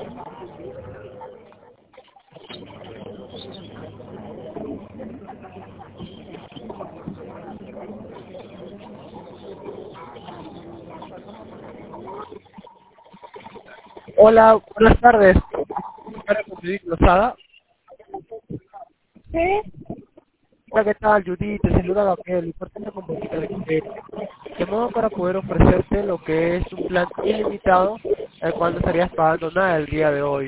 Hola, buenas tardes. Hola, con Judith Lozada. Sí, Hola, ¿qué tal, Judith? Te saluda Gabriel. Importante comunicar que de modo para poder ofrecerte lo que es un plan ilimitado, el cual no estarías pagando nada el día de hoy.